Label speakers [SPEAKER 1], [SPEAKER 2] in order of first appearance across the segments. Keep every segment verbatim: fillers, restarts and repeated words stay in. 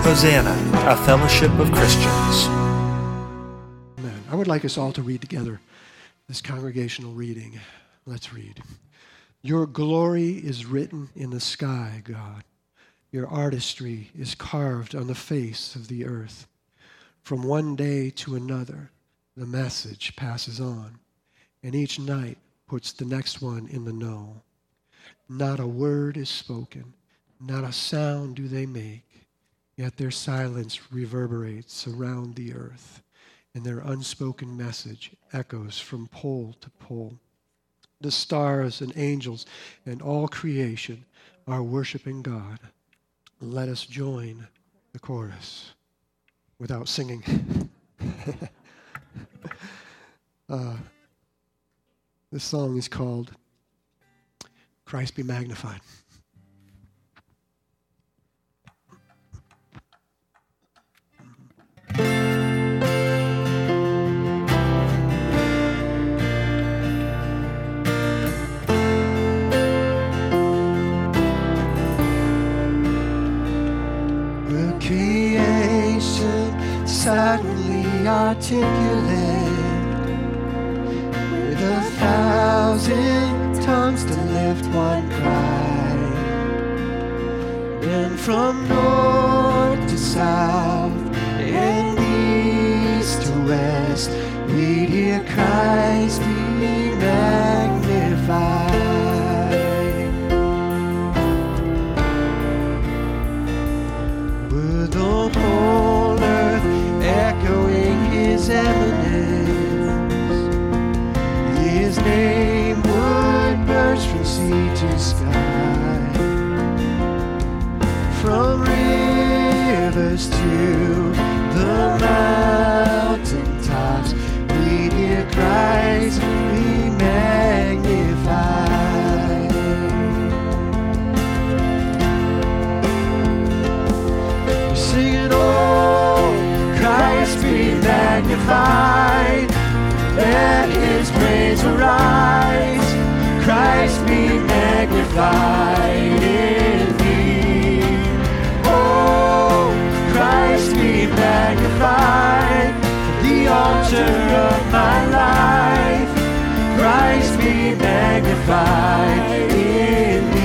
[SPEAKER 1] Hosanna, a fellowship of Christians.
[SPEAKER 2] Amen. I would like us all to read together this congregational reading. Let's read. Your glory is written in the sky, God. Your artistry is carved on the face of the earth. From one day to another, the message passes on, and each night puts the next one in the know. Not a word is spoken, not a sound do they make, yet their silence reverberates around the earth, and their unspoken message echoes from pole to pole. The stars and angels and all creation are worshiping God. Let us join the chorus without singing. uh, this song is called Christ Be Magnified.
[SPEAKER 3] Suddenly articulate with a thousand tongues to lift one cry, and from north to south and east to west we hear Christ be magnified. With the whole earth echoing his eminence, his name would burst from sea to sky, from rivers to the mountain tops, we hear Christ be magnified. We're singing, oh, Christ be magnified, let his praise arise. Christ be magnified in me. Oh, Christ be magnified from the altar of my life. Christ be magnified in me.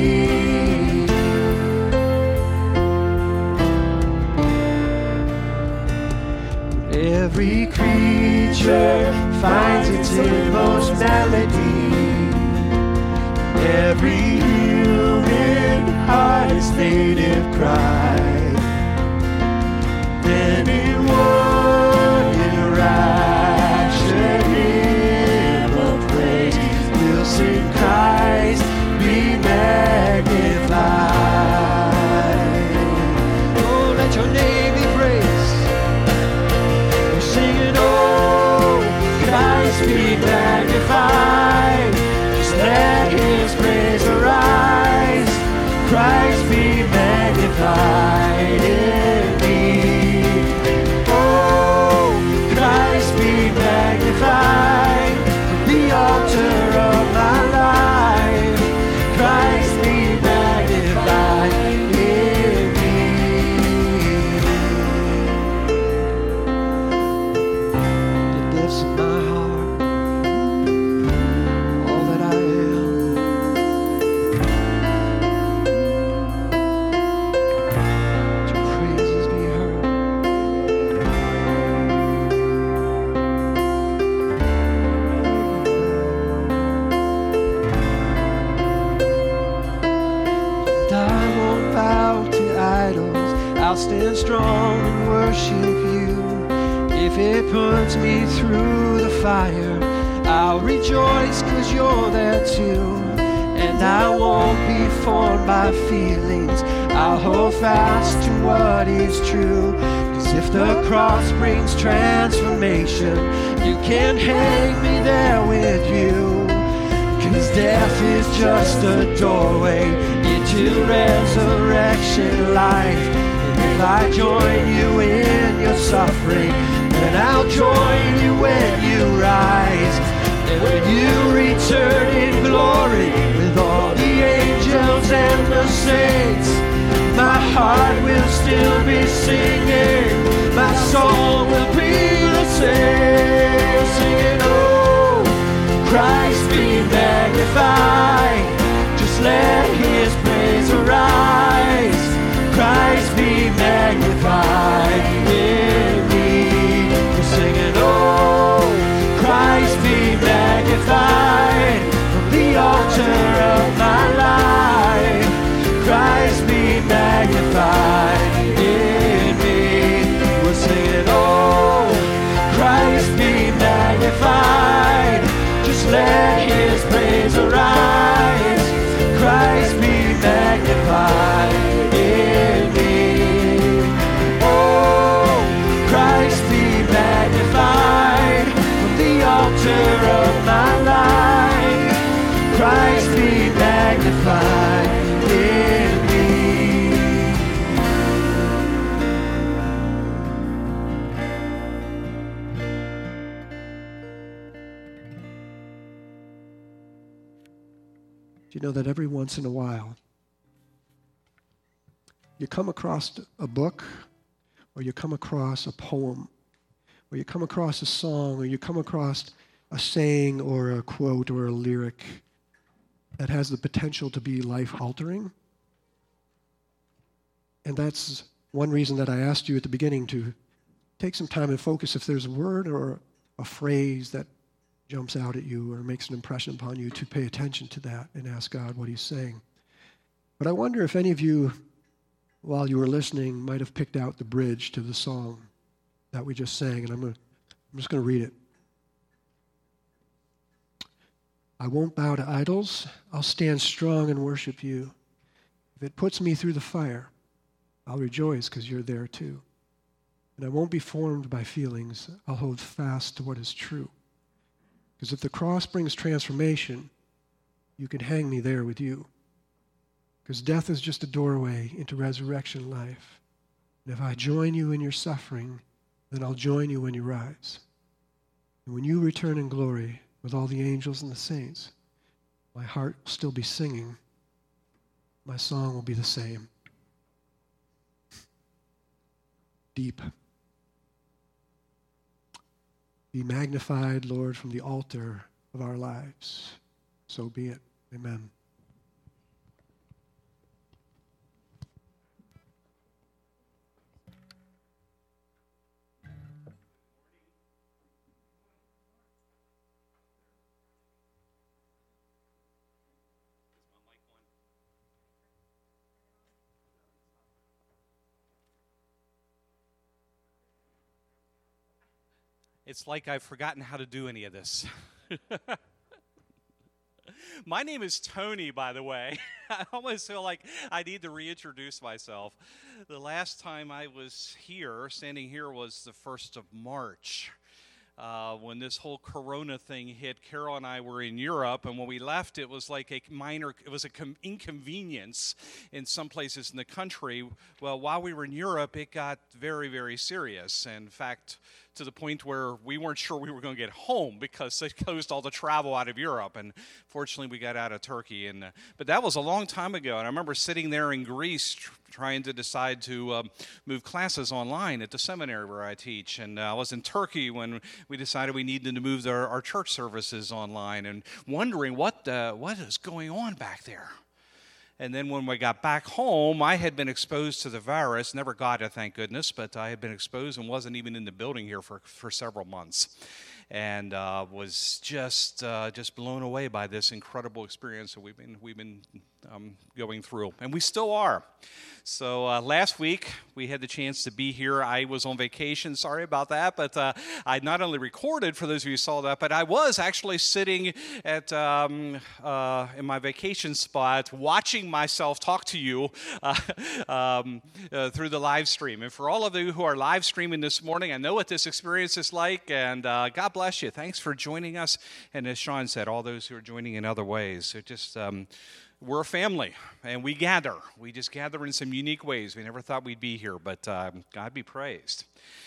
[SPEAKER 3] Every creature finds its inmost melody. Every human heart is native cry. Then in one enraptured hymn of praise, we'll sing Christ be magnified. Oh, let your name be praised. We're singing, oh, Christ be magnified. Just let his praise arise. Christ be magnified in me. Oh, Christ be magnified from the altar of my life. Christ be magnified in me. The gifts of my heart, all that I am, let your praises be heard. And I won't bow to idols, I'll stand strong and worship you. If it puts me through the fire, I'll rejoice cause you're there too. And I won't be formed by feelings, I'll hold fast to what is true. Cause if the cross brings transformation, you can hang me there with you. Cause death is just a doorway into resurrection life. And if I join you in your suffering, then I'll join you when you rise. And when you return in glory with all the angels and the saints, my heart will still still be singing. My song will be the same. Singing, oh, Christ be magnified. Just let his praise arise. Christ be magnified in me. We're singing, oh, Christ be magnified from the altar of my life. Christ be magnified in me. We're singing, oh, Christ be magnified. Just let his praise arise. Christ be magnified in me. Oh, Christ be magnified from the altar of my life. Christ be magnified in me.
[SPEAKER 2] Do you know that every once in a while you come across a book, or you come across a poem, or you come across a song, or you come across a saying or a quote or a lyric that has the potential to be life-altering? And that's one reason that I asked you at the beginning to take some time and focus if there's a word or a phrase that jumps out at you or makes an impression upon you, to pay attention to that and ask God what he's saying. But I wonder if any of you, while you were listening, might have picked out the bridge to the song that we just sang, and I'm going to, I'm just going to read it. I won't bow to idols. I'll stand strong and worship you. If it puts me through the fire, I'll rejoice because you're there too. And I won't be formed by feelings. I'll hold fast to what is true. Because if the cross brings transformation, you can hang me there with you. Because death is just a doorway into resurrection life. And if I join you in your suffering, then I'll join you when you rise. And when you return in glory with all the angels and the saints, my heart will still be singing. My song will be the same. Deep. Be magnified, Lord, from the altar of our lives. So be it. Amen.
[SPEAKER 4] It's like I've forgotten how to do any of this. My name is Tony, by the way. I almost feel like I need to reintroduce myself. The last time I was here, standing here, was the first of March. Uh, when this whole corona thing hit, Carol and I were in Europe, and when we left, it was like a minor, it was an com- inconvenience in some places in the country. Well, while we were in Europe, it got very, very serious. In fact, to the point where we weren't sure we were going to get home because they closed all the travel out of Europe. And fortunately, we got out of Turkey. And uh, but that was a long time ago. And I remember sitting there in Greece tr- trying to decide to um, move classes online at the seminary where I teach. And uh, I was in Turkey when we decided we needed to move our, our church services online, and wondering what uh, what is going on back there. And then when we got back home, I had been exposed to the virus. Never got it, thank goodness, but I had been exposed and wasn't even in the building here for, for several months. And uh, was just uh, just blown away by this incredible experience that we've been we've been um, going through, and we still are. So uh, last week we had the chance to be here. I was on vacation. Sorry about that, but uh, I not only recorded for those of you who saw that, but I was actually sitting at um, uh, in my vacation spot, watching myself talk to you uh, um, uh, through the live stream. And for all of you who are live streaming this morning, I know what this experience is like, and uh, God bless. Bless you. Thanks for joining us. And as Sean said, all those who are joining in other ways. It just, um, we're a family, and we gather. We just gather in some unique ways. We never thought we'd be here, but um, God be praised.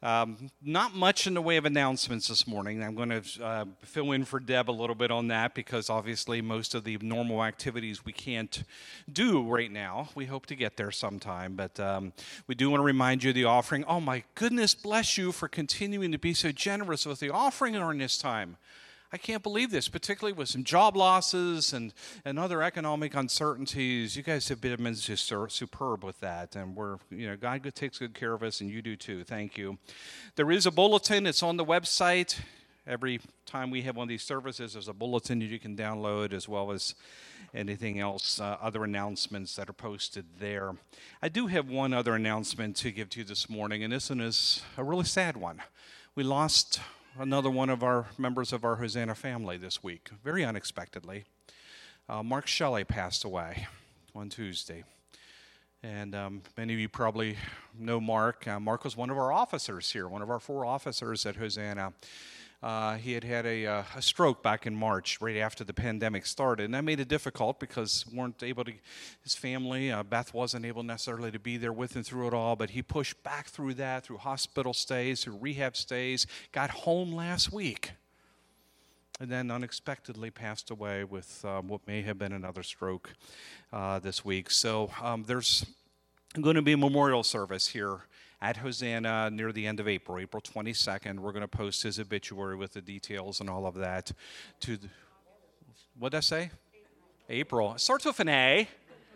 [SPEAKER 4] Um, not much in the way of announcements this morning. I'm going to uh, fill in for Deb a little bit on that because obviously most of the normal activities we can't do right now. We hope to get there sometime, but um, we do want to remind you of the offering. Oh my goodness, bless you for continuing to be so generous with the offering during this time. I can't believe this, particularly with some job losses and, and other economic uncertainties. You guys have been just superb with that, and we're, you know, God takes good care of us, and you do too. Thank you. There is a bulletin. It's on the website. Every time we have one of these services, there's a bulletin that you can download, as well as anything else, uh, other announcements that are posted there. I do have one other announcement to give to you this morning, and this one is a really sad one. We lost another one of our members of our Hosanna family this week, very unexpectedly. Uh, Mark Shelley passed away on Tuesday. And um, many of you probably know Mark. Uh, Mark was one of our officers here, one of our four officers at Hosanna. Uh, he had had a, uh, a stroke back in March, right after the pandemic started, and that made it difficult because we weren't able to, his family, uh, Beth wasn't able necessarily to be there with him through it all, but he pushed back through that, through hospital stays, through rehab stays, got home last week, and then unexpectedly passed away with um, what may have been another stroke uh, this week. So um, there's going to be a memorial service here at Hosanna near the end of April, April twenty-second. We're going to post his obituary with the details and all of that to the, what did I say? April. It starts with an A.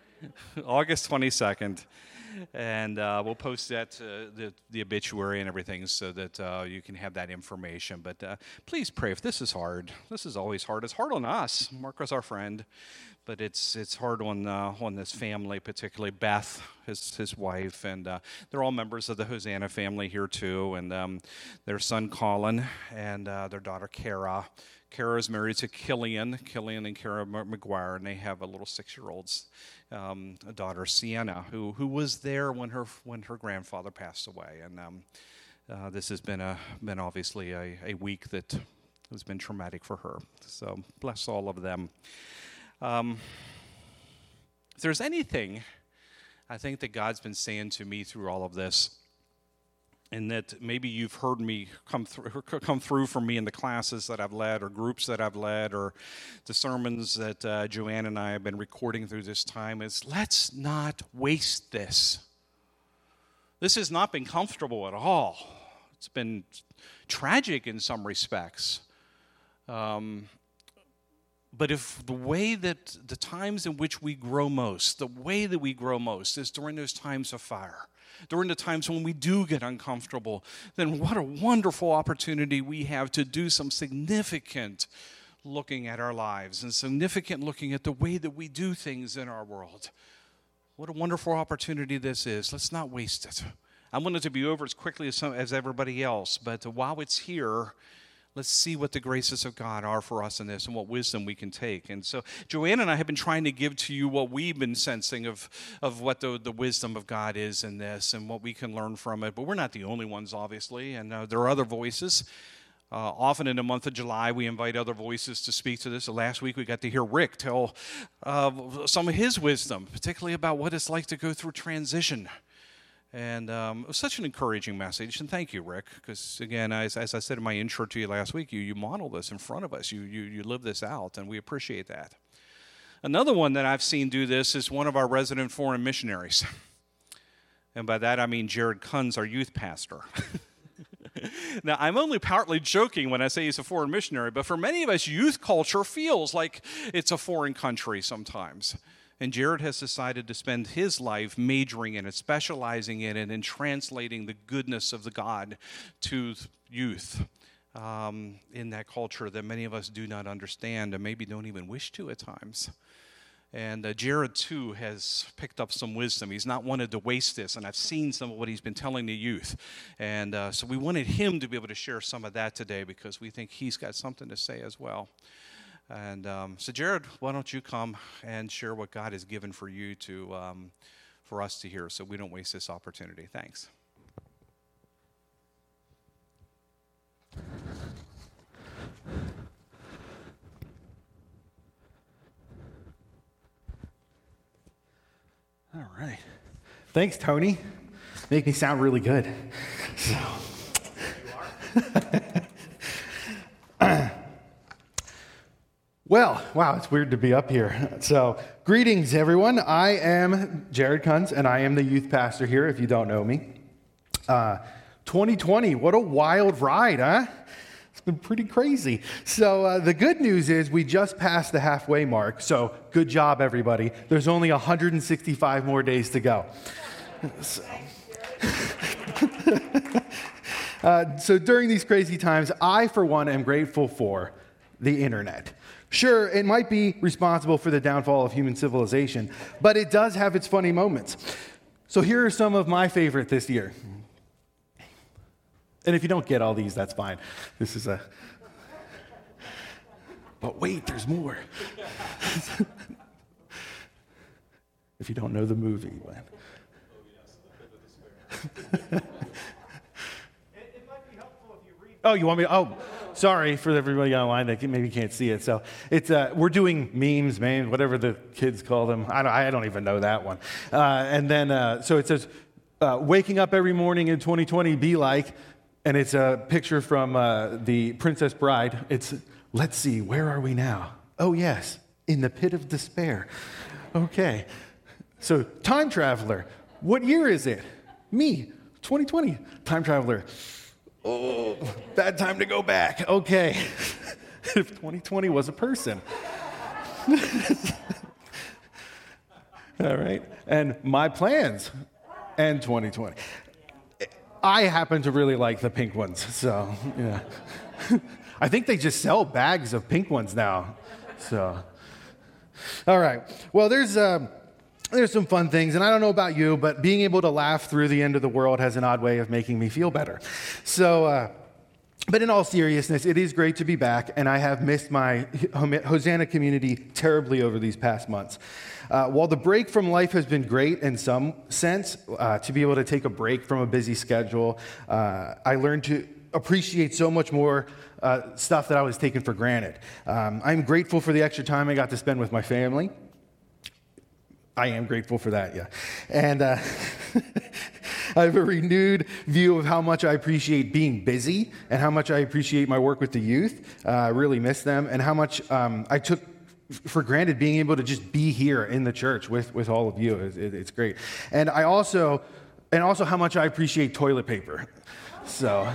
[SPEAKER 4] August twenty-second. And uh, we'll post that, uh, the, the obituary and everything so that uh, you can have that information. But uh, please pray if this is hard. This is always hard. It's hard on us. Mark was our friend. But it's it's hard on uh, on this family, particularly Beth, his his wife, and uh, they're all members of the Hosanna family here too, and um, their son Colin and uh, their daughter Kara. Kara is married to Killian, Killian and Kara McGuire, and they have a little six-year-old um, daughter, Sienna, who who was there when her when her grandfather passed away, and um, uh, this has been a been obviously a, a week that has been traumatic for her. So bless all of them. Um, if there's anything I think that God's been saying to me through all of this, and that maybe you've heard me come through come through from me in the classes that I've led, or groups that I've led, or the sermons that uh, Joanne and I have been recording through this time, is let's not waste this. This has not been comfortable at all. It's been tragic in some respects. Um, But if the way that the times in which we grow most, the way that we grow most is during those times of fire, during the times when we do get uncomfortable, then what a wonderful opportunity we have to do some significant looking at our lives and significant looking at the way that we do things in our world. What a wonderful opportunity this is. Let's not waste it. I want it to be over as quickly as, some, as everybody else, but while it's here, let's see what the graces of God are for us in this and what wisdom we can take. And so Joanne and I have been trying to give to you what we've been sensing of, of what the, the wisdom of God is in this and what we can learn from it. But we're not the only ones, obviously, and uh, there are other voices. Uh, often in the month of July, we invite other voices to speak to this. Last week, we got to hear Rick tell uh, some of his wisdom, particularly about what it's like to go through transition. And um, it was such an encouraging message, and thank you, Rick, because, again, as, as I said in my intro to you last week, you, you model this in front of us. You, you, you live this out, and we appreciate that. Another one that I've seen do this is one of our resident foreign missionaries. And by that, I mean Jared Kunz, our youth pastor. Now, I'm only partly joking when I say he's a foreign missionary, but for many of us, youth culture feels like it's a foreign country sometimes. And Jared has decided to spend his life majoring in it, specializing in it, and translating the goodness of the God to youth um, in that culture that many of us do not understand and maybe don't even wish to at times. And uh, Jared, too, has picked up some wisdom. He's not wanted to waste this, and I've seen some of what he's been telling the youth. And uh, so we wanted him to be able to share some of that today because we think he's got something to say as well. And um, so, Jared, why don't you come and share what God has given for you to, um, for us to hear, so we don't waste this opportunity. Thanks.
[SPEAKER 5] All right. Thanks, Tony. Make me sound really good. So, Well, wow, it's weird to be up here. So, greetings, everyone. I am Jared Kunz, and I am the youth pastor here, if you don't know me. Uh, twenty twenty, what a wild ride, huh? It's been pretty crazy. So, uh, the good news is we just passed the halfway mark, so good job, everybody. There's only one hundred sixty-five more days to go. So, uh, so during these crazy times, I, for one, am grateful for the internet. Sure, it might be responsible for the downfall of human civilization, but it does have its funny moments. So here are some of my favorite this year. And if you don't get all these, that's fine. This is a... But wait, there's more. If you don't know the movie, man. Oh, you want me to? Oh, sorry for everybody online that maybe can't see it. So it's uh, we're doing memes, man, whatever the kids call them. I don't, I don't even know that one. Uh, and then, uh, so it says, uh, waking up every morning in twenty twenty be like, and it's a picture from uh, the Princess Bride. It's, let's see, where are we now? Oh, yes, in the pit of despair. Okay. So time traveler, what year is it? Me, twenty twenty, time traveler. Oh, bad time to go back. Okay. If twenty twenty was a person. All right. And my plans and twenty twenty. I happen to really like the pink ones. So, yeah. I think they just sell bags of pink ones now. So, all right. Well, there's... Uh, There's some fun things, and I don't know about you, but being able to laugh through the end of the world has an odd way of making me feel better. So, uh, but in all seriousness, it is great to be back, and I have missed my Hosanna community terribly over these past months. Uh, while the break from life has been great in some sense, uh, to be able to take a break from a busy schedule, uh, I learned to appreciate so much more uh, stuff that I was taking for granted. Um, I'm grateful for the extra time I got to spend with my family. I am grateful for that, yeah. And uh, I have a renewed view of how much I appreciate being busy and how much I appreciate my work with the youth. Uh, I really miss them, and how much um, I took for granted being able to just be here in the church with, with all of you. It, it, it's great. And I also, and also how much I appreciate toilet paper. So,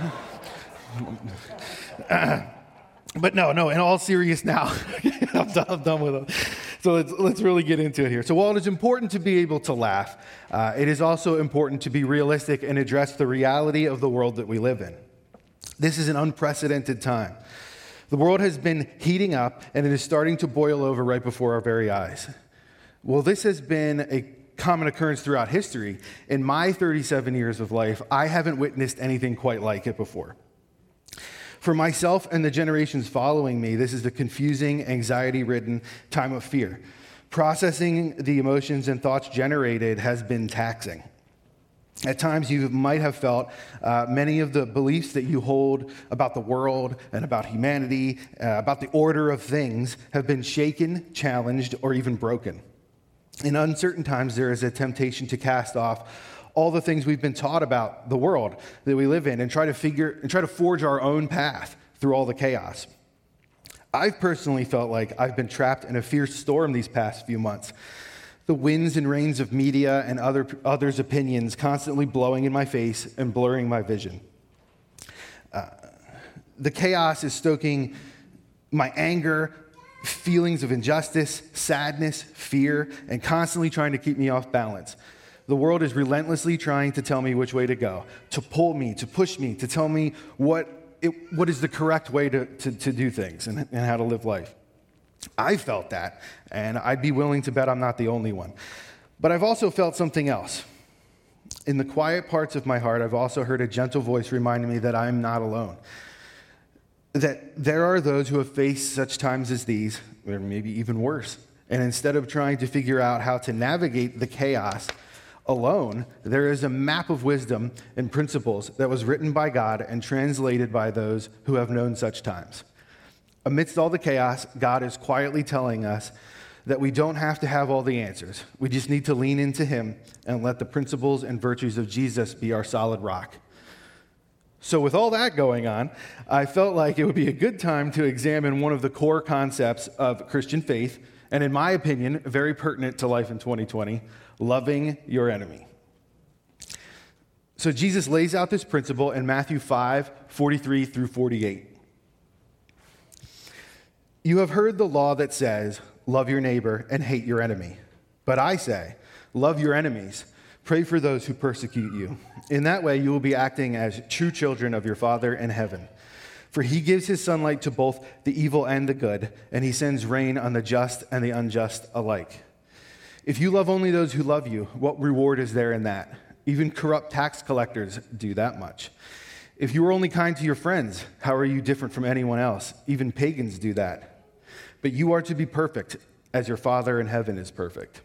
[SPEAKER 5] uh, but no, no, in all seriousness now, I'm, done, I'm done with it. So let's, let's really get into it here. So while it is important to be able to laugh, uh, it is also important to be realistic and address the reality of the world that we live in. This is an unprecedented time. The world has been heating up, and it is starting to boil over right before our very eyes. Well, this has been a common occurrence throughout history. In my thirty-seven years of life, I haven't witnessed anything quite like it before. For myself and the generations following me, this is a confusing, anxiety-ridden time of fear. Processing the emotions and thoughts generated has been taxing. At times, you might have felt uh, many of the beliefs that you hold about the world and about humanity, uh, about the order of things, have been shaken, challenged, or even broken. In uncertain times, there is a temptation to cast off all the things we've been taught about the world that we live in and try to figure and try to forge our own path through all the chaos. I've personally felt like I've been trapped in a fierce storm these past few months. The winds and rains of media and other others' opinions constantly blowing in my face and blurring my vision. Uh, the chaos is stoking my anger, feelings of injustice, sadness, fear, and constantly trying to keep me off balance. The world is relentlessly trying to tell me which way to go, to pull me, to push me, to tell me what it, what is the correct way to, to, to do things and, and how to live life. I felt that, and I'd be willing to bet I'm not the only one. But I've also felt something else. In the quiet parts of my heart, I've also heard a gentle voice reminding me that I'm not alone. That there are those who have faced such times as these, or maybe even worse. And instead of trying to figure out how to navigate the chaos alone, there is a map of wisdom and principles that was written by God and translated by those who have known such times. Amidst all the chaos, God is quietly telling us that we don't have to have all the answers. We just need to lean into Him and let the principles and virtues of Jesus be our solid rock. So with all that going on, I felt like it would be a good time to examine one of the core concepts of Christian faith, and in my opinion, very pertinent to life in twenty twenty, loving your enemy. So Jesus lays out this principle in Matthew five, forty-three through forty-eight. You have heard the law that says, love your neighbor and hate your enemy. But I say, love your enemies. Pray for those who persecute you. In that way, you will be acting as true children of your Father in heaven. For he gives his sunlight to both the evil and the good, and he sends rain on the just and the unjust alike. If you love only those who love you, what reward is there in that? Even corrupt tax collectors do that much. If you are only kind to your friends, how are you different from anyone else? Even pagans do that. But you are to be perfect, as your Father in heaven is perfect.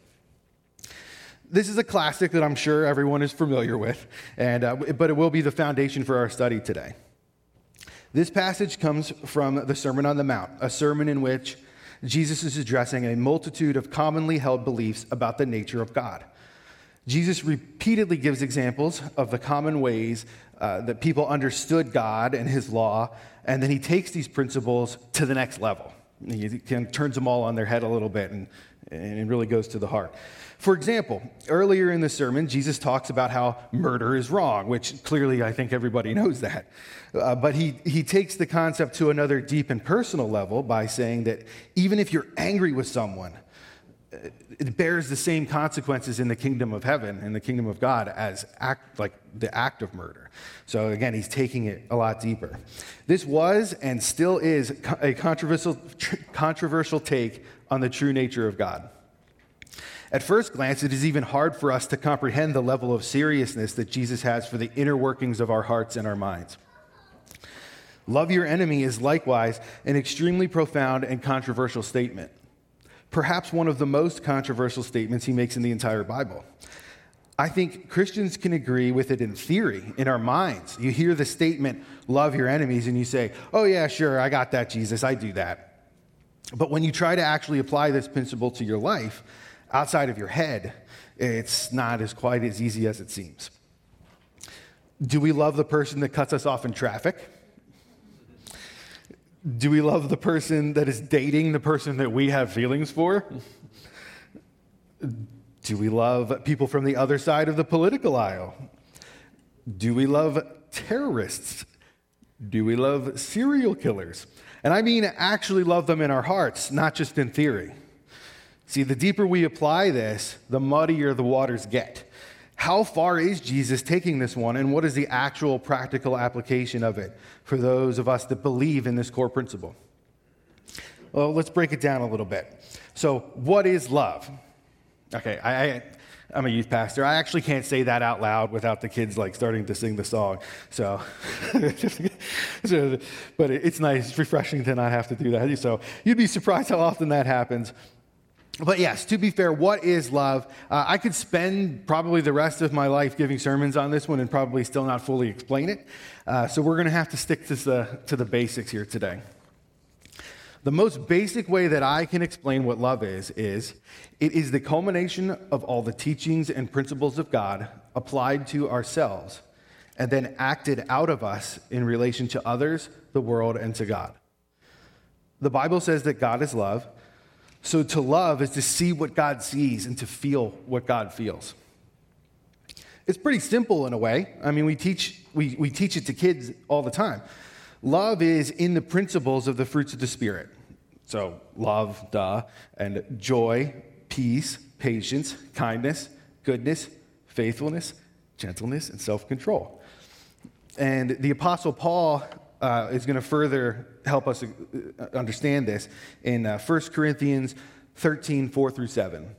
[SPEAKER 5] This is a classic that I'm sure everyone is familiar with, and uh, but it will be the foundation for our study today. This passage comes from the Sermon on the Mount, a sermon in which Jesus is addressing a multitude of commonly held beliefs about the nature of God. Jesus repeatedly gives examples of the common ways uh, that people understood God and his law, and then he takes these principles to the next level. He kind of turns them all on their head a little bit and, and it really goes to the heart. For example, earlier in the sermon, Jesus talks about how murder is wrong, which clearly I think everybody knows that. Uh, but he, he takes the concept to another deep and personal level by saying that even if you're angry with someone, it bears the same consequences in the kingdom of heaven, in the kingdom of God, as act like the act of murder. So again, he's taking it a lot deeper. This was and still is a controversial, controversial take on the true nature of God. At first glance, it is even hard for us to comprehend the level of seriousness that Jesus has for the inner workings of our hearts and our minds. Love your enemy is likewise an extremely profound and controversial statement. Perhaps one of the most controversial statements he makes in the entire Bible. I think Christians can agree with it in theory, in our minds. You hear the statement, love your enemies, and you say, oh yeah, sure, I got that, Jesus, I do that. But when you try to actually apply this principle to your life, outside of your head, it's not as quite as easy as it seems. Do we love the person that cuts us off in traffic? Do we love the person that is dating the person that we have feelings for? Do we love people from the other side of the political aisle? Do we love terrorists? Do we love serial killers? And I mean actually love them in our hearts, not just in theory. See, the deeper we apply this, the muddier the waters get. How far is Jesus taking this one, and what is the actual practical application of it for those of us that believe in this core principle? Well, let's break it down a little bit. So, what is love? Okay, I, I, I'm a youth pastor. I actually can't say that out loud without the kids like starting to sing the song. So, so but it's nice, it's refreshing to not have to do that. So, you'd be surprised how often that happens. But yes, to be fair, what is love? Uh, I could spend probably the rest of my life giving sermons on this one and probably still not fully explain it. Uh, so we're going to have to stick to the, to the basics here today. The most basic way that I can explain what love is, is it is the culmination of all the teachings and principles of God applied to ourselves and then acted out of us in relation to others, the world, and to God. The Bible says that God is love. So to love is to see what God sees and to feel what God feels. It's pretty simple in a way. I mean, we teach we, we teach it to kids all the time. Love is in the principles of the fruits of the Spirit. So love, duh, and joy, peace, patience, kindness, goodness, faithfulness, gentleness, and self-control. And the Apostle Paul Uh, is going to further help us understand this in uh, First Corinthians thirteen, four through seven.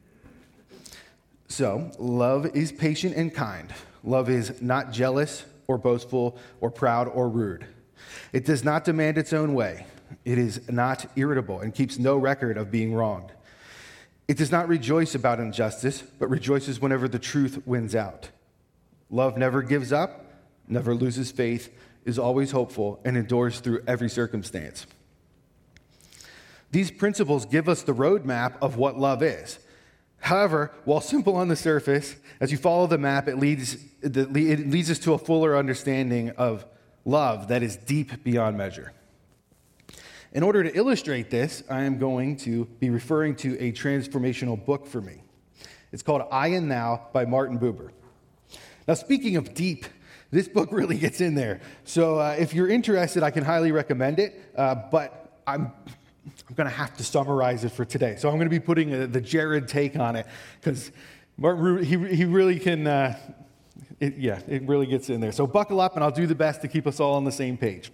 [SPEAKER 5] So, love is patient and kind. Love is not jealous or boastful or proud or rude. It does not demand its own way. It is not irritable and keeps no record of being wronged. It does not rejoice about injustice, but rejoices whenever the truth wins out. Love never gives up, never loses faith, is always hopeful, and endures through every circumstance. These principles give us the roadmap of what love is. However, while simple on the surface, as you follow the map, it leads, it leads us to a fuller understanding of love that is deep beyond measure. In order to illustrate this, I am going to be referring to a transformational book for me. It's called I and Thou by Martin Buber. Now, speaking of deep, this book really gets in there. So uh, if you're interested, I can highly recommend it, uh, but I'm, I'm going to have to summarize it for today. So I'm going to be putting a, the Jared take on it, because Martin, he, he really can, uh, it, yeah, it really gets in there. So buckle up, and I'll do the best to keep us all on the same page.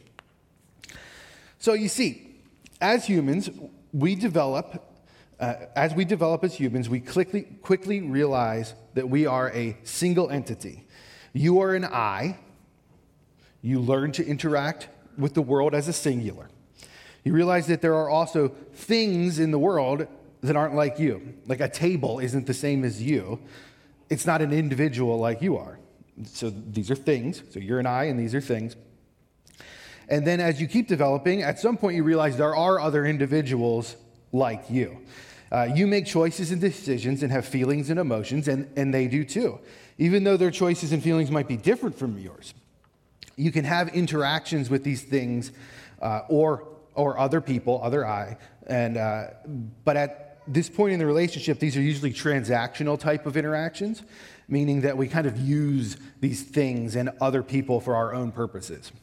[SPEAKER 5] So you see, as humans, we develop, uh, as we develop as humans, we quickly, quickly realize that we are a single entity. You are an I. You learn to interact with the world as a singular. You realize that there are also things in the world that aren't like you. Like a table isn't the same as you. It's not an individual like you are. So these are things. So you're an I, and these are things. And then as you keep developing, at some point you realize there are other individuals like you. Uh, you make choices and decisions and have feelings and emotions, and, and they do too. Even though their choices and feelings might be different from yours. You can have interactions with these things uh, or or other people, other I, and uh, but at this point in the relationship, these are usually transactional type of interactions, meaning that we kind of use these things and other people for our own purposes.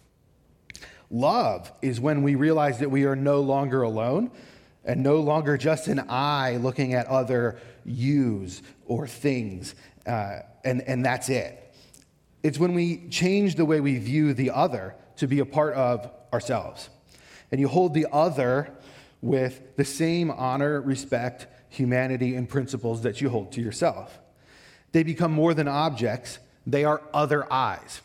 [SPEAKER 5] Love is when we realize that we are no longer alone and no longer just an I looking at other yous or things, uh, and, and that's it. It's when we change the way we view the other to be a part of ourselves. And you hold the other with the same honor, respect, humanity, and principles that you hold to yourself. They become more than objects. They are other eyes,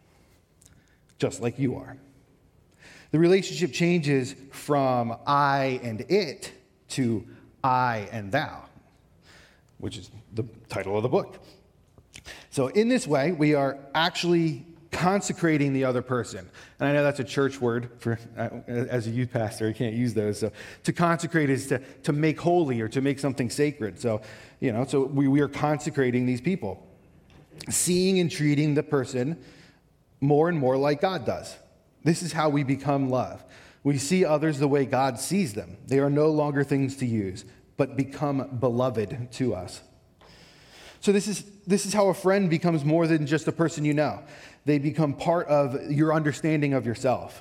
[SPEAKER 5] just like you are. The relationship changes from I and it to I and thou, which is the title of the book. So in this way, we are actually consecrating the other person. And I know that's a church word for uh, as a youth pastor, you can't use those. So to consecrate is to, to make holy or to make something sacred. So, you know, so we, we are consecrating these people, seeing and treating the person more and more like God does. This is how we become love. We see others the way God sees them. They are no longer things to use, but become beloved to us. So this is this is how a friend becomes more than just a person you know. They become part of your understanding of yourself.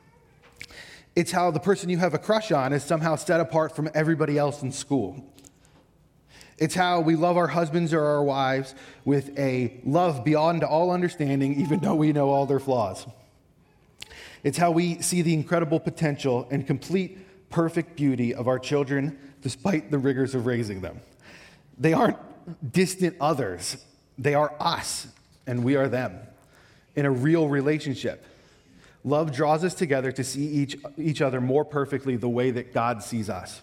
[SPEAKER 5] It's how the person you have a crush on is somehow set apart from everybody else in school. It's how we love our husbands or our wives with a love beyond all understanding, even though we know all their flaws. It's how we see the incredible potential and complete perfect beauty of our children despite the rigors of raising them. They aren't distant others. They are us, and we are them in a real relationship. Love draws us together to see each, each other more perfectly the way that God sees us.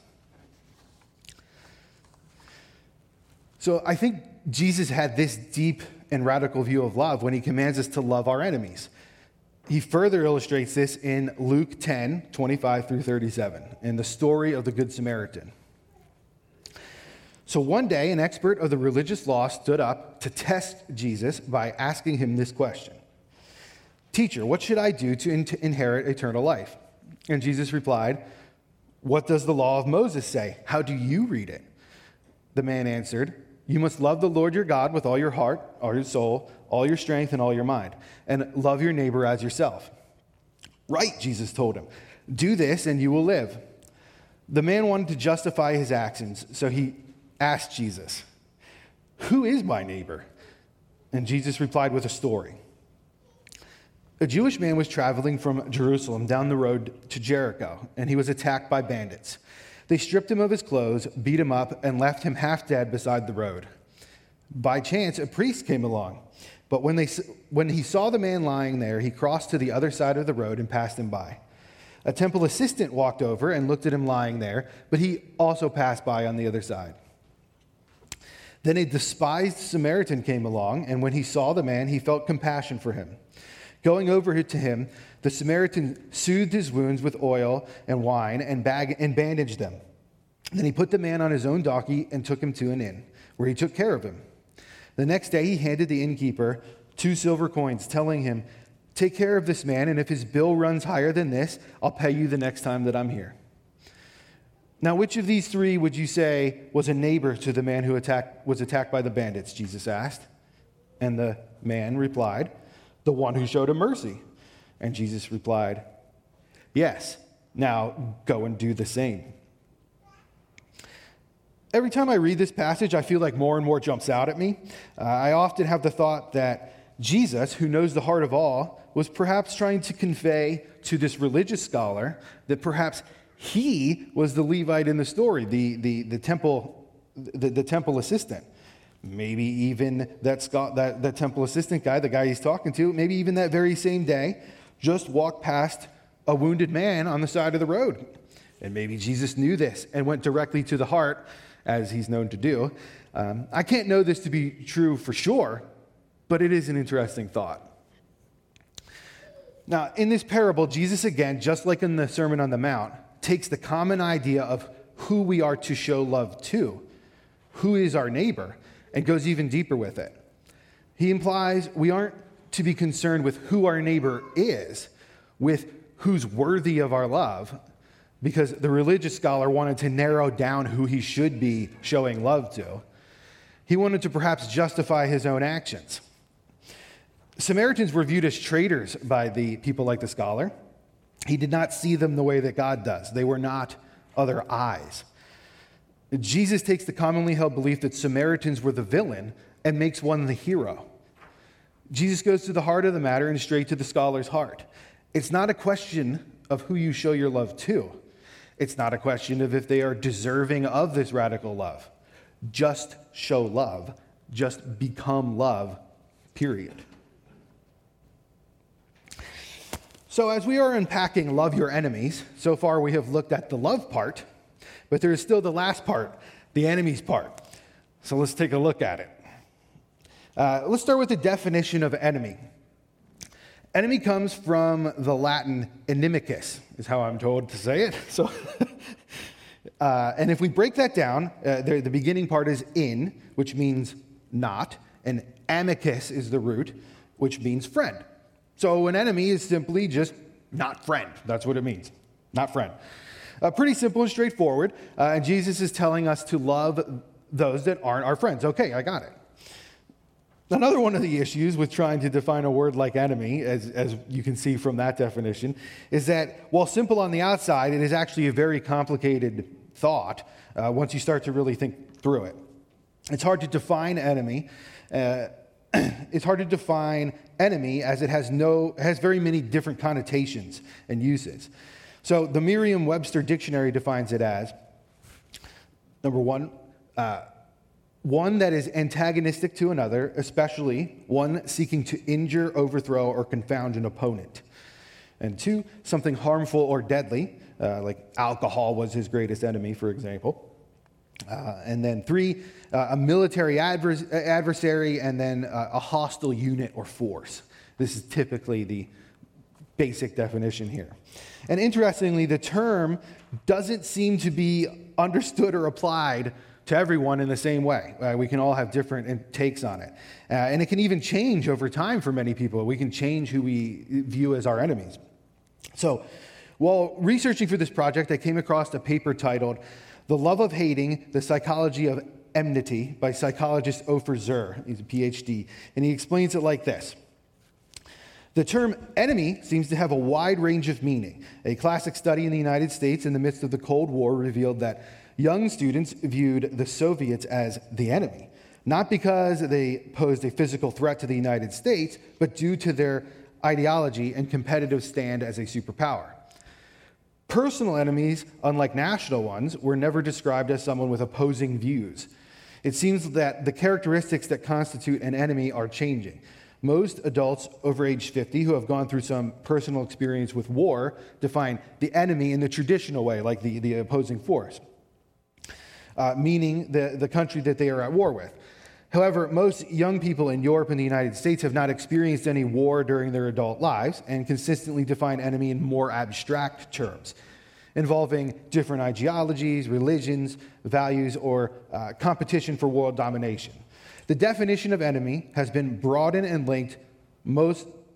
[SPEAKER 5] So I think Jesus had this deep and radical view of love when he commands us to love our enemies. He further illustrates this in Luke ten, twenty-five through thirty-seven, in the story of the Good Samaritan. So one day, an expert of the religious law stood up to test Jesus by asking him this question. Teacher, what should I do to in- inherit eternal life? And Jesus replied, what does the law of Moses say? How do you read it? The man answered, you must love the Lord your God with all your heart, all your soul, all your strength, and all your mind, and love your neighbor as yourself. Right, Jesus told him. Do this and you will live. The man wanted to justify his actions, so he asked Jesus, who is my neighbor? And Jesus replied with a story. A Jewish man was traveling from Jerusalem down the road to Jericho, and he was attacked by bandits. They stripped him of his clothes, beat him up, and left him half dead beside the road. By chance, a priest came along, but when, they, when he saw the man lying there, he crossed to the other side of the road and passed him by. A temple assistant walked over and looked at him lying there, but he also passed by on the other side. Then a despised Samaritan came along, and when he saw the man, he felt compassion for him. Going over to him, the Samaritan soothed his wounds with oil and wine and, bag- and bandaged them. Then he put the man on his own donkey and took him to an inn, where he took care of him. The next day he handed the innkeeper two silver coins, telling him, Take care of this man, and if his bill runs higher than this, I'll pay you the next time that I'm here." Now, which of these three would you say was a neighbor to the man who attacked, was attacked by the bandits, Jesus asked. And the man replied, "The one who showed him mercy." And Jesus replied, "Yes, now go and do the same." Every time I read this passage, I feel like more and more jumps out at me. Uh, I often have the thought that Jesus, who knows the heart of all, was perhaps trying to convey to this religious scholar that perhaps he was the Levite in the story, the, the, the, temple, the, the temple assistant. Maybe even that, that, that temple assistant guy, the guy he's talking to, maybe even that very same day, just walked past a wounded man on the side of the road. And maybe Jesus knew this and went directly to the heart, as he's known to do. Um, I can't know this to be true for sure, but it is an interesting thought. Now, in this parable, Jesus, again, just like in the Sermon on the Mount, takes the common idea of who we are to show love to, who is our neighbor, and goes even deeper with it. He implies we aren't to be concerned with who our neighbor is, with who's worthy of our love, because the religious scholar wanted to narrow down who he should be showing love to. He wanted to perhaps justify his own actions. Samaritans were viewed as traitors by the people like the scholar. He did not see them the way that God does. They were not other eyes. Jesus takes the commonly held belief that Samaritans were the villain and makes one the hero. Jesus goes to the heart of the matter and straight to the scholar's heart. It's not a question of who you show your love to. It's not a question of if they are deserving of this radical love. Just show love. Just become love, period. So as we are unpacking love your enemies, so far we have looked at the love part, but there is still the last part, the enemies part. So let's take a look at it. Uh, let's start with the definition of enemy. Enemy comes from the Latin inimicus, is how I'm told to say it. So, uh, and if we break that down, uh, the, the beginning part is in, which means not, and amicus is the root, which means friend. So an enemy is simply just not friend. That's what it means, not friend. Uh, pretty simple and straightforward. Uh, and Jesus is telling us to love those that aren't our friends. Okay, I got it. Another one of the issues with trying to define a word like enemy, as, as you can see from that definition, is that while simple on the outside, it is actually a very complicated thought uh, once you start to really think through it. It's hard to define enemy. Uh, it's hard to define enemy as it has no has very many different connotations and uses. So the Merriam-Webster dictionary defines it as, number one, uh, one that is antagonistic to another, especially one seeking to injure, overthrow, or confound an opponent. And two, something harmful or deadly, uh, like alcohol was his greatest enemy, for example. Uh, and then three, uh, a military advers- adversary, and then uh, a hostile unit or force. This is typically the basic definition here. And interestingly, the term doesn't seem to be understood or applied to everyone in the same way. Uh, we can all have different takes on it. Uh, and it can even change over time for many people. We can change who we view as our enemies. So while researching for this project, I came across a paper titled The Love of Hating, The Psychology of Enmity by psychologist Ofer Zur. He's a P H D. And he explains it like this. The term enemy seems to have a wide range of meaning. A classic study in the United States in the midst of the Cold War revealed that young students viewed the Soviets as the enemy, not because they posed a physical threat to the United States, but due to their ideology and competitive stand as a superpower. Personal enemies, unlike national ones, were never described as someone with opposing views. It seems that the characteristics that constitute an enemy are changing. Most adults over age fifty who have gone through some personal experience with war define the enemy in the traditional way, like the, the opposing force. Uh, meaning the, the country that they are at war with. However, most young people in Europe and the United States have not experienced any war during their adult lives and consistently define enemy in more abstract terms, involving different ideologies, religions, values, or uh, competition for world domination. The definition of enemy has been broadened and linked most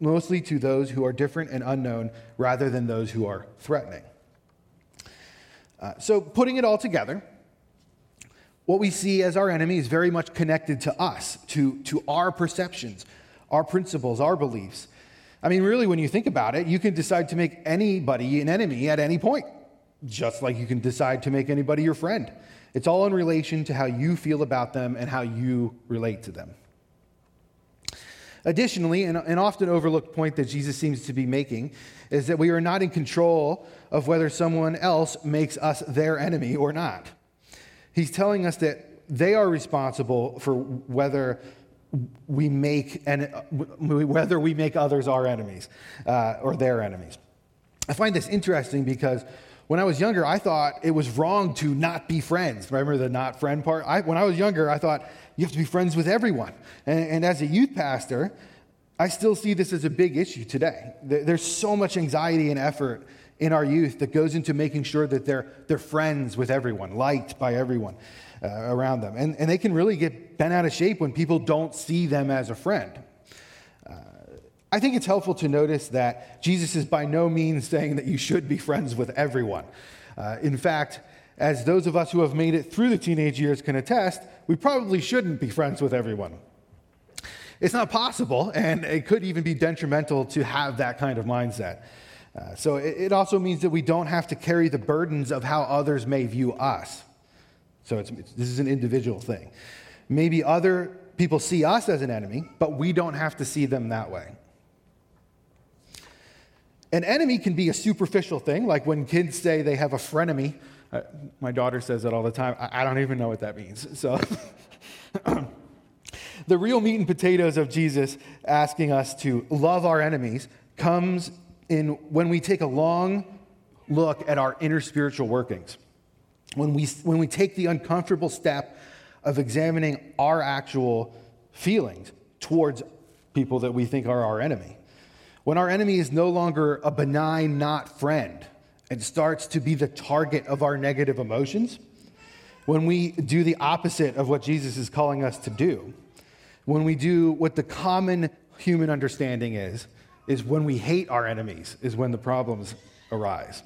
[SPEAKER 5] mostly to those who are different and unknown rather than those who are threatening. Uh, so putting it all together, what we see as our enemy is very much connected to us, to, to our perceptions, our principles, our beliefs. I mean, really, when you think about it, you can decide to make anybody an enemy at any point, just like you can decide to make anybody your friend. It's all in relation to how you feel about them and how you relate to them. Additionally, an, an often overlooked point that Jesus seems to be making is that we are not in control of whether someone else makes us their enemy or not. He's telling us that they are responsible for whether we make and whether we make others our enemies uh, or their enemies. I find this interesting because when I was younger, I thought it was wrong to not be friends. Remember the not friend part? I, when I was younger, I thought you have to be friends with everyone. And, and as a youth pastor, I still see this as a big issue today. There's so much anxiety and effort in our youth that goes into making sure that they're they're friends with everyone, liked by everyone uh, around them. And, and they can really get bent out of shape when people don't see them as a friend. Uh, I think it's helpful to notice that Jesus is by no means saying that you should be friends with everyone. Uh, in fact, as those of us who have made it through the teenage years can attest, we probably shouldn't be friends with everyone. It's not possible, and it could even be detrimental to have that kind of mindset. Uh, so it, it also means that we don't have to carry the burdens of how others may view us. So it's, it's, this is an individual thing. Maybe other people see us as an enemy, but we don't have to see them that way. An enemy can be a superficial thing, like when kids say they have a frenemy. Uh, my daughter says that all the time. I, I don't even know what that means. So the real meat and potatoes of Jesus asking us to love our enemies comes in when we take a long look at our inner spiritual workings. When we, when we take the uncomfortable step of examining our actual feelings towards people that we think are our enemy. When our enemy is no longer a benign not friend and starts to be the target of our negative emotions. When we do the opposite of what Jesus is calling us to do. When we do what the common human understanding is, is when we hate our enemies, is when the problems arise.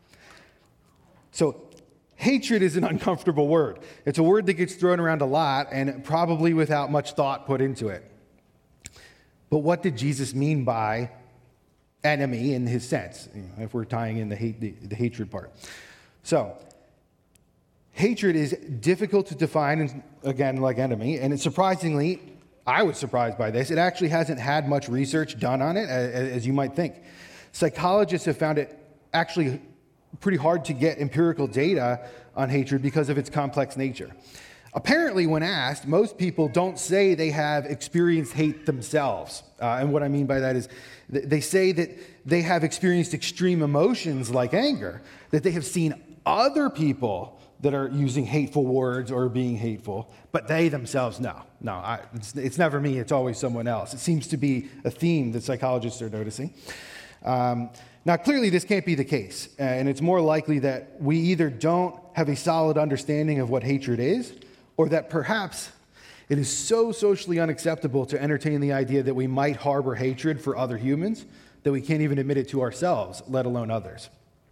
[SPEAKER 5] So hatred is an uncomfortable word. It's a word that gets thrown around a lot and probably without much thought put into it. But what did Jesus mean by enemy in his sense, you know, if we're tying in the, hate, the, the hatred part? So hatred is difficult to define, again, like enemy, and it's surprisingly, I was surprised by this. It actually hasn't had much research done on it, as you might think. Psychologists have found it actually pretty hard to get empirical data on hatred because of its complex nature. Apparently, when asked, most people don't say they have experienced hate themselves. Uh, and what I mean by that is they say that they have experienced extreme emotions like anger, that they have seen other people that are using hateful words or being hateful, but they themselves, no. No, I, it's, it's never me, it's always someone else. It seems to be a theme that psychologists are noticing. Um, now, clearly this can't be the case, and it's more likely that we either don't have a solid understanding of what hatred is, or that perhaps it is so socially unacceptable to entertain the idea that we might harbor hatred for other humans that we can't even admit it to ourselves, let alone others.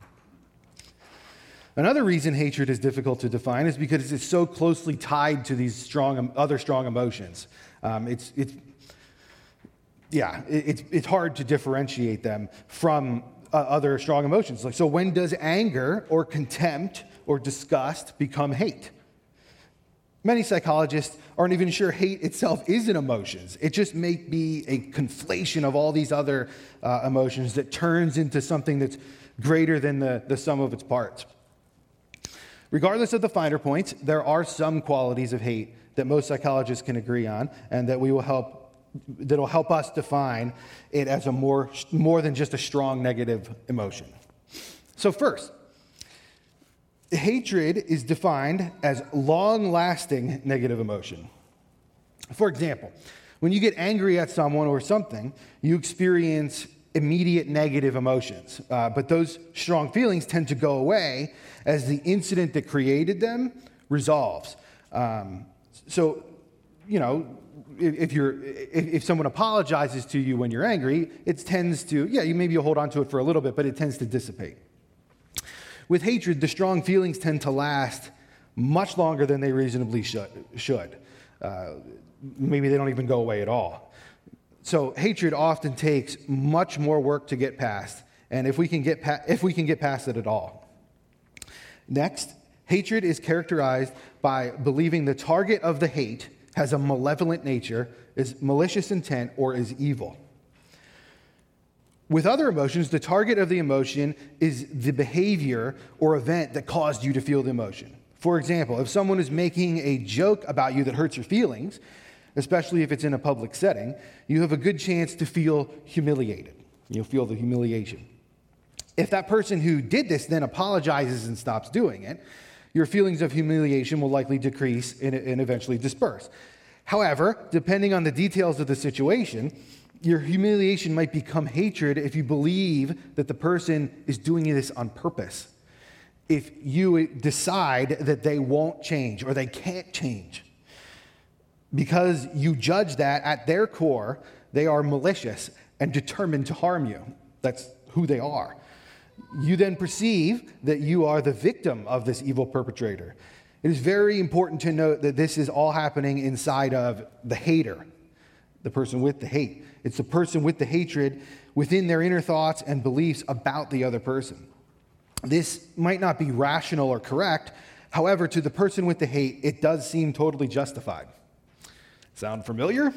[SPEAKER 5] Another reason hatred is difficult to define is because it's so closely tied to these strong, other strong emotions. Um, it's, it's, yeah, it's it's hard to differentiate them from uh, other strong emotions. Like, so when does anger or contempt or disgust become hate? Many psychologists aren't even sure hate itself is an emotion. It just may be a conflation of all these other uh, emotions that turns into something that's greater than the, the sum of its parts. Regardless of the finer points, there are some qualities of hate that most psychologists can agree on, and that we will help that'll help us define it as a more more than just a strong negative emotion. So first, hatred is defined as long-lasting negative emotion. For example, when you get angry at someone or something, you experience immediate negative emotions. Uh, but those strong feelings tend to go away as the incident that created them resolves. Um, so, you know, if you're if, if someone apologizes to you when you're angry, it tends to, yeah, you maybe you'll hold on to it for a little bit, but it tends to dissipate. With hatred, the strong feelings tend to last much longer than they reasonably should. should. Uh, maybe they don't even go away at all. So hatred often takes much more work to get past, and if we can get pa- if we can get past it at all. Next, hatred is characterized by believing the target of the hate has a malevolent nature, is malicious intent, or is evil. With other emotions, the target of the emotion is the behavior or event that caused you to feel the emotion. For example, if someone is making a joke about you that hurts your feelings, especially if it's in a public setting, you have a good chance to feel humiliated. You'll feel the humiliation. If that person who did this then apologizes and stops doing it, your feelings of humiliation will likely decrease and, and eventually disperse. However, depending on the details of the situation, your humiliation might become hatred if you believe that the person is doing this on purpose. If you decide that they won't change or they can't change, because you judge that at their core, they are malicious and determined to harm you. That's who they are. You then perceive that you are the victim of this evil perpetrator. It is very important to note that this is all happening inside of the hater, the person with the hate. It's the person with the hatred within their inner thoughts and beliefs about the other person. This might not be rational or correct. However, to the person with the hate, it does seem totally justified. Sound familiar?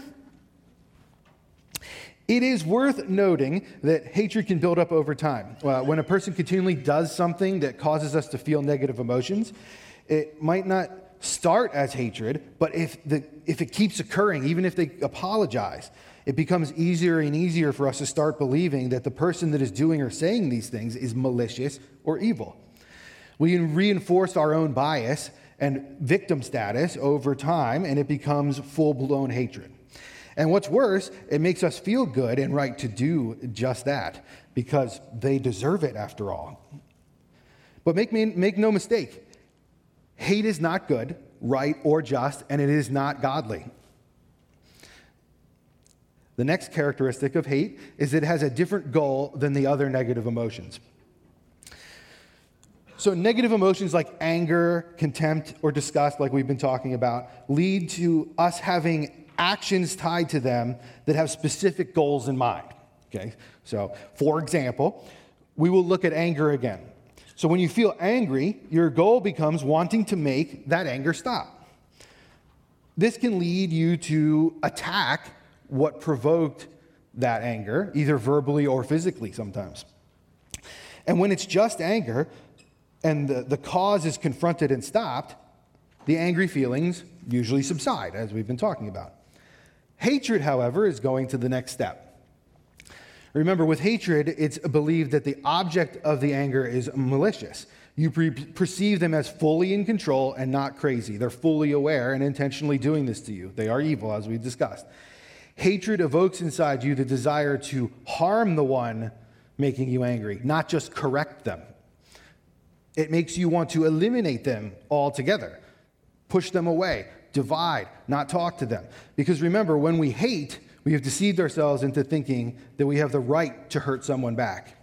[SPEAKER 5] It is worth noting that hatred can build up over time. Uh, when a person continually does something that causes us to feel negative emotions, it might not start as hatred, but if the if it keeps occurring, even if they apologize, it becomes easier and easier for us to start believing that the person that is doing or saying these things is malicious or evil. We can reinforce our own bias and victim status over time, and it becomes full-blown hatred. And what's worse, it makes us feel good and right to do just that, because they deserve it after all. But make, me, make no mistake, hate is not good, right, or just, and it is not godly. The next characteristic of hate is it has a different goal than the other negative emotions. So negative emotions like anger, contempt, or disgust, like we've been talking about, lead to us having actions tied to them that have specific goals in mind. Okay? So, for example, we will look at anger again. So when you feel angry, your goal becomes wanting to make that anger stop. This can lead you to attack what provoked that anger, either verbally or physically sometimes. And when it's just anger, and the, the cause is confronted and stopped, the angry feelings usually subside, as we've been talking about. Hatred, however, is going to the next step. Remember, with hatred, it's believed that the object of the anger is malicious. You pre- perceive them as fully in control and not crazy. They're fully aware and intentionally doing this to you. They are evil, as we discussed. Hatred evokes inside you the desire to harm the one making you angry, not just correct them. It makes you want to eliminate them altogether, push them away, divide, not talk to them. Because remember, when we hate, we have deceived ourselves into thinking that we have the right to hurt someone back.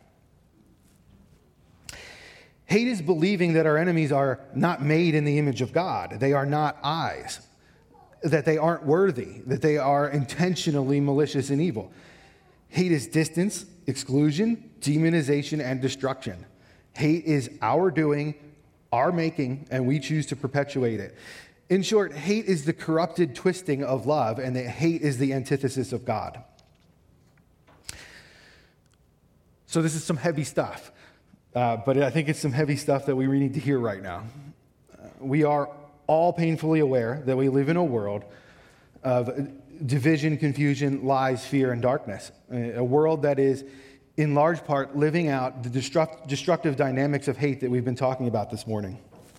[SPEAKER 5] Hate is believing that our enemies are not made in the image of God. They are not eyes, that they aren't worthy, that they are intentionally malicious and evil. Hate is distance, exclusion, demonization, and destruction. Hate is our doing, our making, and we choose to perpetuate it. In short, hate is the corrupted twisting of love, and that hate is the antithesis of God. So this is some heavy stuff, uh, but I think it's some heavy stuff that we need to hear right now. Uh, we are all painfully aware that we live in a world of division, confusion, lies, fear, and darkness. A world that is, in large part, living out the destruct- destructive dynamics of hate that we've been talking about this morning.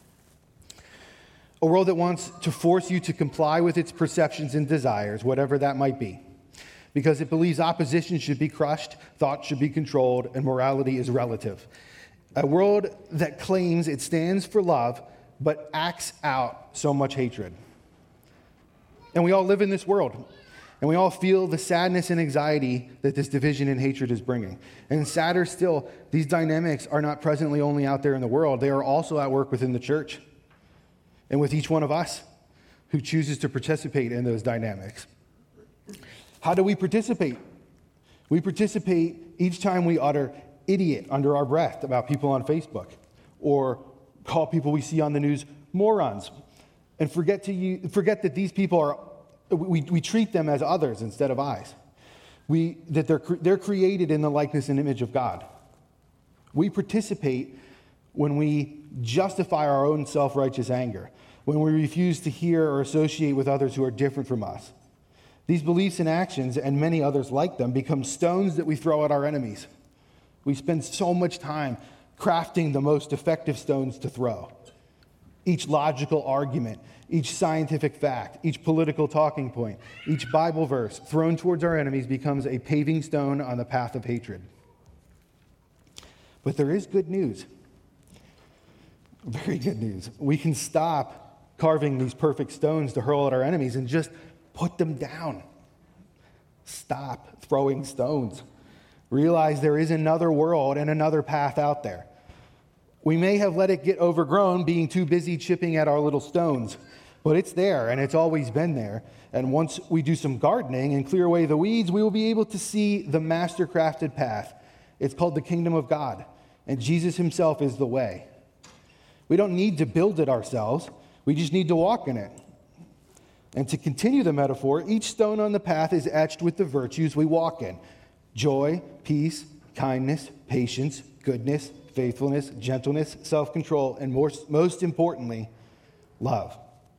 [SPEAKER 5] A world that wants to force you to comply with its perceptions and desires, whatever that might be, because it believes opposition should be crushed, thought should be controlled, and morality is relative. A world that claims it stands for love, but acts out so much hatred. And we all live in this world. And we all feel the sadness and anxiety that this division and hatred is bringing. And sadder still, these dynamics are not presently only out there in the world. They are also at work within the church and with each one of us who chooses to participate in those dynamics. How do we participate? We participate each time we utter idiot under our breath about people on Facebook, or call people we see on the news morons, and forget to use, forget that these people are, we, we treat them as others instead of I's. We, that they're, they're created in the likeness and image of God. We participate when we justify our own self-righteous anger, when we refuse to hear or associate with others who are different from us. These beliefs and actions, and many others like them, become stones that we throw at our enemies. We spend so much time crafting the most effective stones to throw. Each logical argument, each scientific fact, each political talking point, each Bible verse thrown towards our enemies becomes a paving stone on the path of hatred. But there is good news. Very good news. We can stop carving these perfect stones to hurl at our enemies and just put them down. Stop throwing stones. Realize there is another world and another path out there. We may have let it get overgrown, being too busy chipping at our little stones, but it's there and it's always been there. And once we do some gardening and clear away the weeds, we will be able to see the master-crafted path. It's called the kingdom of God, and Jesus himself is the way. We don't need to build it ourselves. We just need to walk in it. And to continue the metaphor, each stone on the path is etched with the virtues we walk in: joy, peace, kindness, patience, goodness, faithfulness, gentleness, self-control, and most, most importantly, love.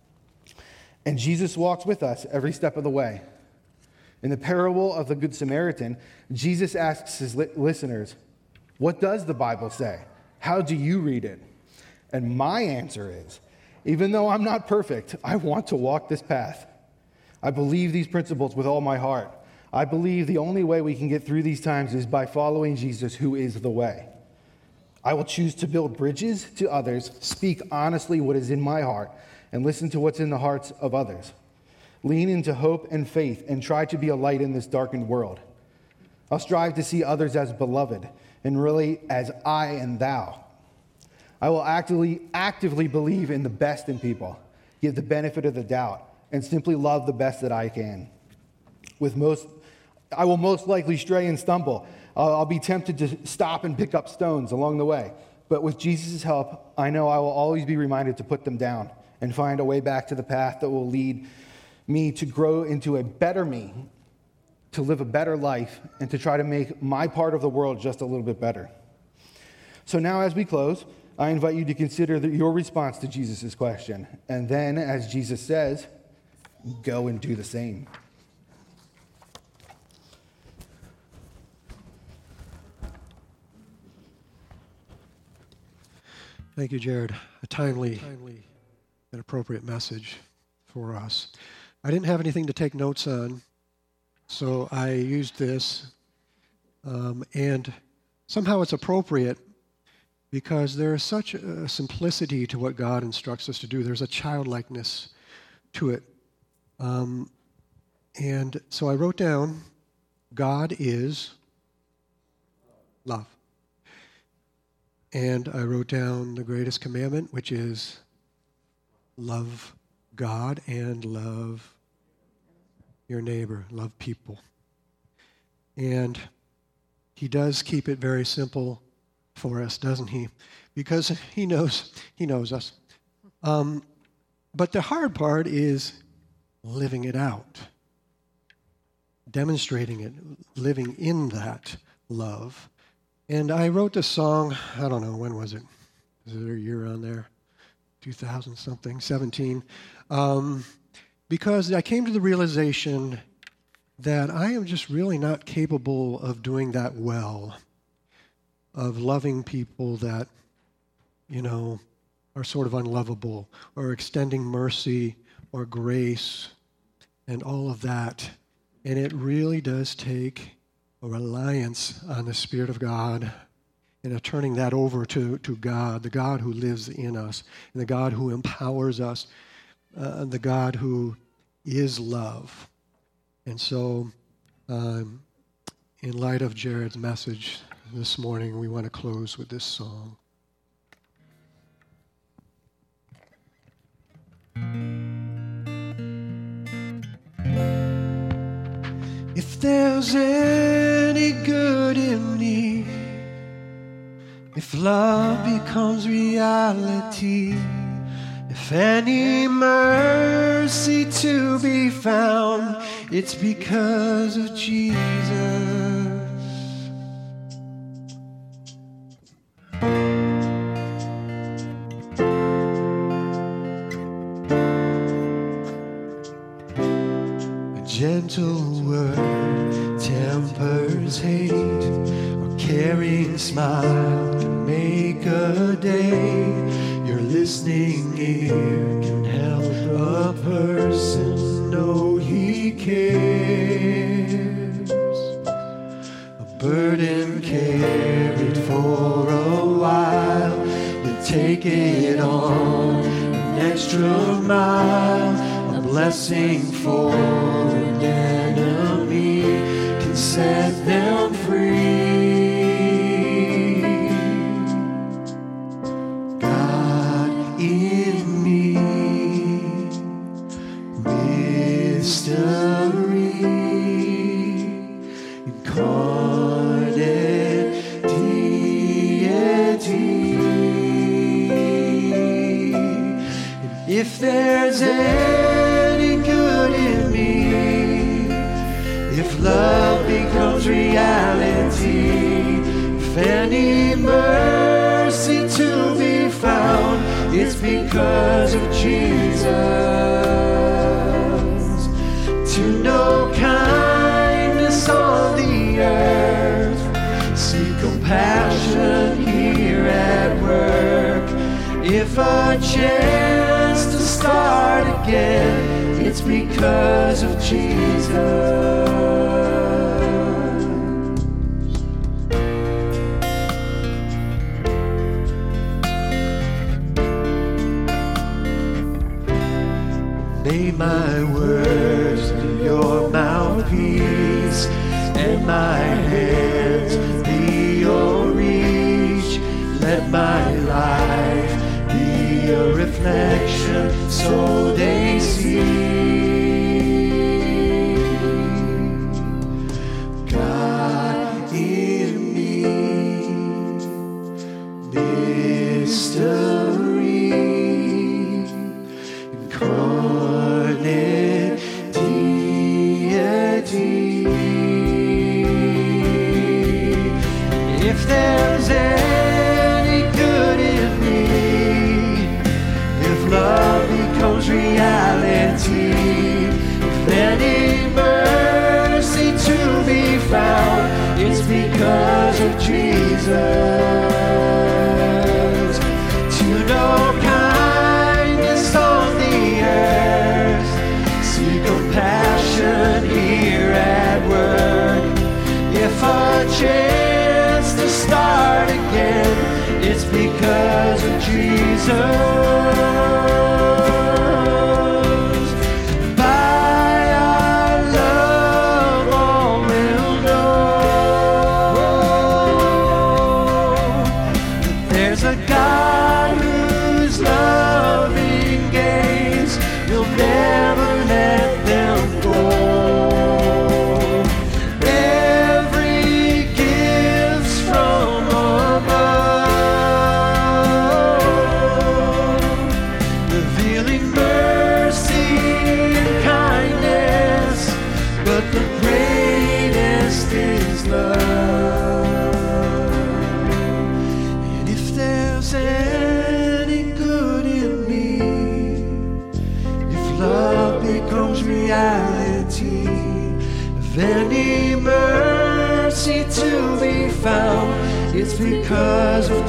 [SPEAKER 5] And Jesus walks with us every step of the way. In the parable of the Good Samaritan, Jesus asks his li- listeners, "What does the Bible say? How do you read it?" And my answer is, even though I'm not perfect, I want to walk this path. I believe these principles with all my heart. I believe the only way we can get through these times is by following Jesus, who is the way. I will choose to build bridges to others, speak honestly what is in my heart, and listen to what's in the hearts of others. Lean into hope and faith and try to be a light in this darkened world. I'll strive to see others as beloved and really as I and thou. I will actively, actively believe in the best in people, give the benefit of the doubt, and simply love the best that I can. With most, I will most likely stray and stumble. I'll, I'll be tempted to stop and pick up stones along the way. But with Jesus' help, I know I will always be reminded to put them down and find a way back to the path that will lead me to grow into a better me, to live a better life, and to try to make my part of the world just a little bit better. So now as we close, I invite you to consider the, your response to Jesus' question. And then, as Jesus says, go and do the same.
[SPEAKER 2] Thank you, Jared. A timely, timely and appropriate message for us. I didn't have anything to take notes on, so I used this. Um, and somehow it's appropriate because there is such a simplicity to what God instructs us to do. There's a childlikeness to it. Um, and so I wrote down, God is love. And I wrote down the greatest commandment, which is love God and love your neighbor, love people. And he does keep it very simple for us, doesn't he? Because he knows he knows us. Um, but the hard part is living it out, demonstrating it, living in that love. And I wrote this song, I don't know, when was it? Is there a year on there? two thousand something, seventeen. Um, because I came to the realization that I am just really not capable of doing that well, of loving people that, you know, are sort of unlovable, or extending mercy or grace and all of that. And it really does take a reliance on the Spirit of God and a turning that over to, to God, the God who lives in us, and the God who empowers us, uh, the God who is love. And so, um, in light of Jared's message this morning, we want to close with this song. If there's any good in me, if love becomes reality, if any mercy to be found, it's because of Jesus. A gentle word tempers hate, a caring smile can make a day. Your listening ear can help a person know he cares. A burden carried for a while, you take it on an extra mile. A blessing for an enemy can set them free. In me, mystery, incarnate deity. And if there's any good in me, if love becomes reality, if any mercy to be found, it's because of Jesus. To know kindness on the earth, see compassion here at work. If a chance to start again, it's because of Jesus. May my words be your mouthpiece, and my hands be your reach. Let my life be a reflection so they see God in me, mystery, incarnate deity. If there's any good in me, if love becomes reality, if any mercy to be found, it's because of Jesus. To know kindness on the earth, see compassion here at work. If a chance to start again, it's because of Jesus. By our love all will know that there's a God whose loving gaze will never let them go. Every gift's from above, revealing mercy and kindness, but the greatest is love. And if there's any good in me, if love becomes reality, if any mercy to be found, it's because of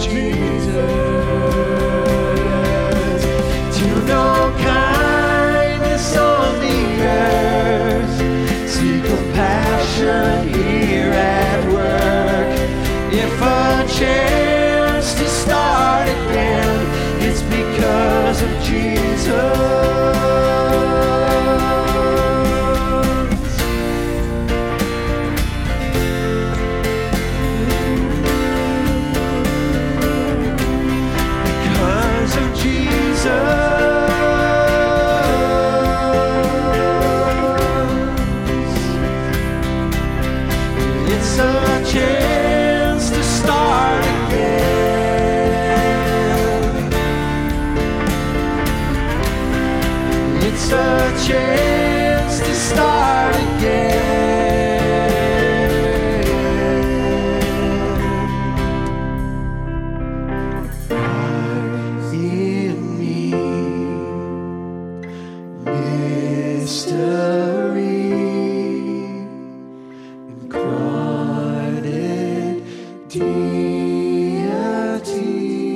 [SPEAKER 2] Jesus. To know kindness on the earth, see compassion here at work. If a chance to start again, it's because of Jesus.
[SPEAKER 3] chance to start again. In me, mystery, incarnate deity.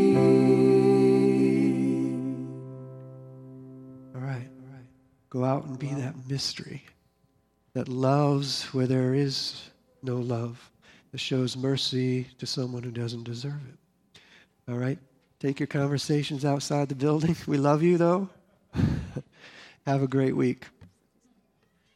[SPEAKER 3] All right, all right. Go out and be that mystery that loves where there is no love, that shows mercy to someone who doesn't deserve it. All right? Take your conversations outside the building. We love you, though. Have a great week.